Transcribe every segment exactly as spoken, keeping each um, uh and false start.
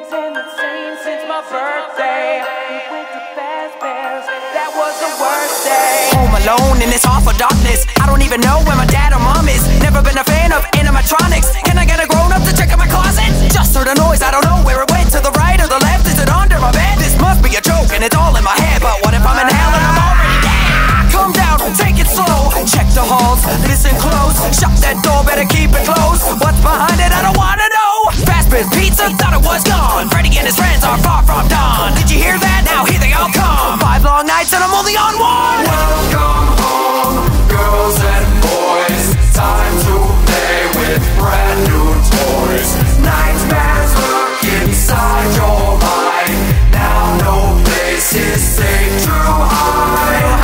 haven't been the same since my birthday. We went to Fazbear's, that was the worst day. Home alone in this awful darkness. I don't even know where my dad or mom is. Never been a fan of animatronics. Can I get a grown up to check out my closet? Just heard a noise, I don't know where it went. To the right or the left, is it under my bed? This must be a joke and it's all in my head. But what if I'm in hell and I'm already dead? Calm down, take it slow. Check the halls, listen close. Shut that door, better keep it closed. What's behind it, I don't wanna know. Fazbear's Pizza, thought it was gone. Freddy and his friends are far from done. Did you hear that? Now here they all come. Five long nights and I'm only on one. Welcome home, girls and boys. Time to play with brand new toys. Nightmares lurk inside your mind. Now no place is safe to hide.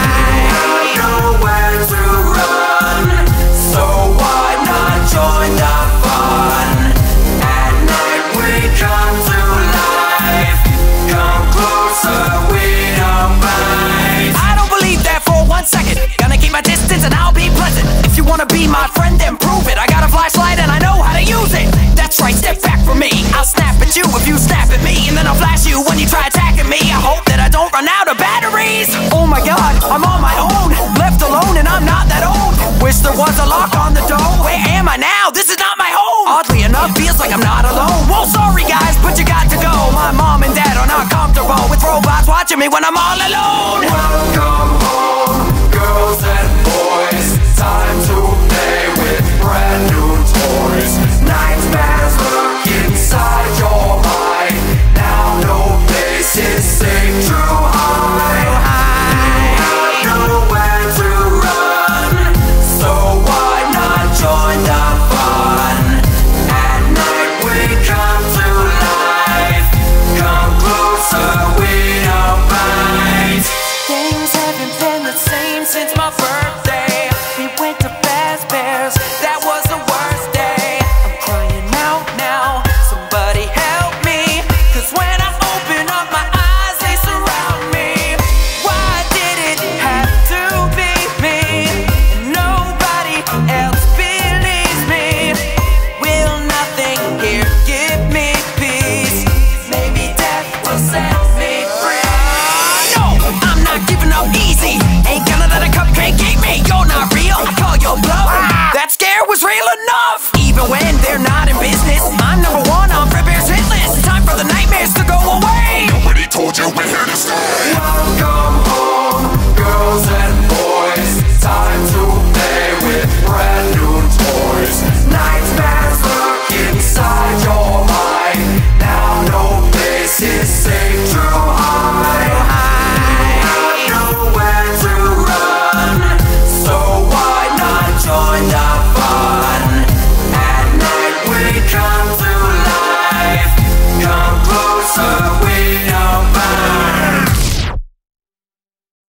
You have nowhere to run, so why not join the fun? At night we come to life. Come closer, we don't bite. I don't believe that for one second. Gonna keep my distance and I'll be pleasant. If you wanna be my friend, then prove it. I got a flashlight and I know how to use it. That's right, step back from me. I'll snap at you if you snap at me, and then I'll flash you when you try attacking me. I hope that I don't run out of batteries. Oh my god, I'm on my own, left alone and I'm not that old. Wish there was a lock on the door. Where am I now? This is not my home. Oddly enough, feels like I'm not alone. Well, sorry guys, but you got to go. My mom and dad are not comfortable with robots watching me when I'm all alone. Welcome home, girls and boys. Time to play with brand new toys. Nightmares lurk inside your mind. Now no place is safe to hide. You have nowhere to run, so why not join the fun? At night we come to life. Come closer, we don't bite. Things haven't been the same since my birthday. We went to